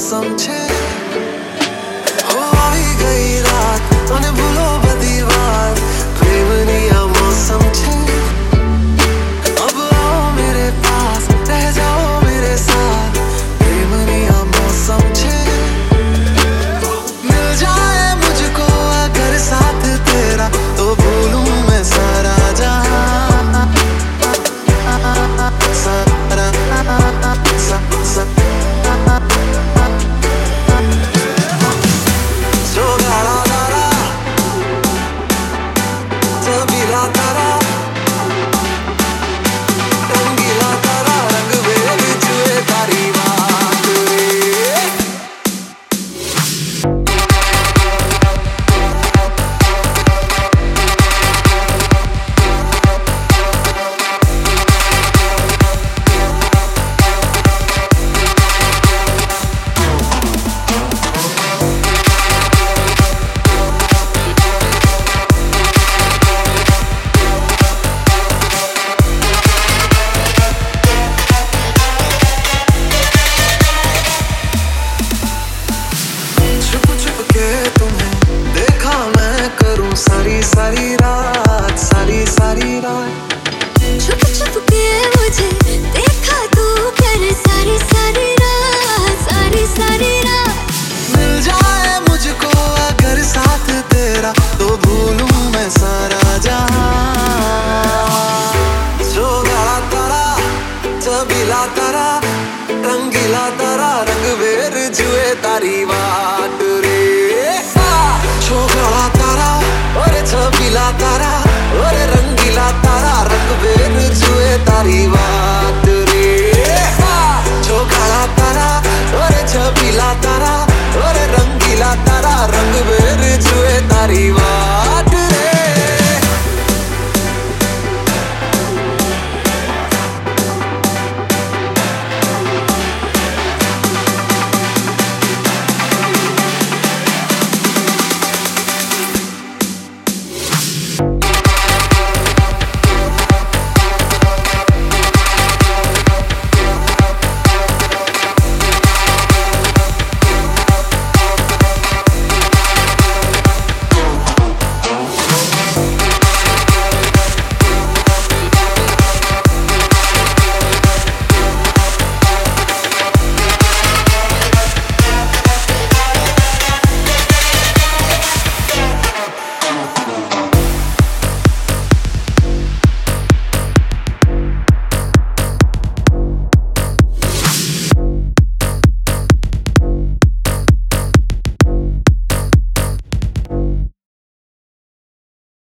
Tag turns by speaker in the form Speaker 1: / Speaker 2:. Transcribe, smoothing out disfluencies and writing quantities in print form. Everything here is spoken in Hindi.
Speaker 1: मौसम छे हो आई गई रात મને ભૂલો બધી વાત પ્રેમની આ मौसम छे अब आओ मेरे पास रह जाओ मेरे साथ प्रेमनी आ मौसम छे मिल जाए मुझको अगर साथ तेरा तो भूलूं मैं सारा जहां सारा जो गाड़ा तारा चबीला तारा रंगीला तारा रंग बेर जुए तारी बात रे सारी रात
Speaker 2: छुप छुप के मुझे देखा तू कर सारी रात
Speaker 1: मिल जाए मुझको अगर साथ तेरा तो भूलूं मैं सारा जहां जो गाड़ा तारा चबीला तारा रंगीला तारा रंग बेर जुए तारी बात रे जो गाड़ा तारा और चबीला तारा और रंगीला तारा रंग बेर जुए तारी बात रे जो काला तारा और चबीला तारा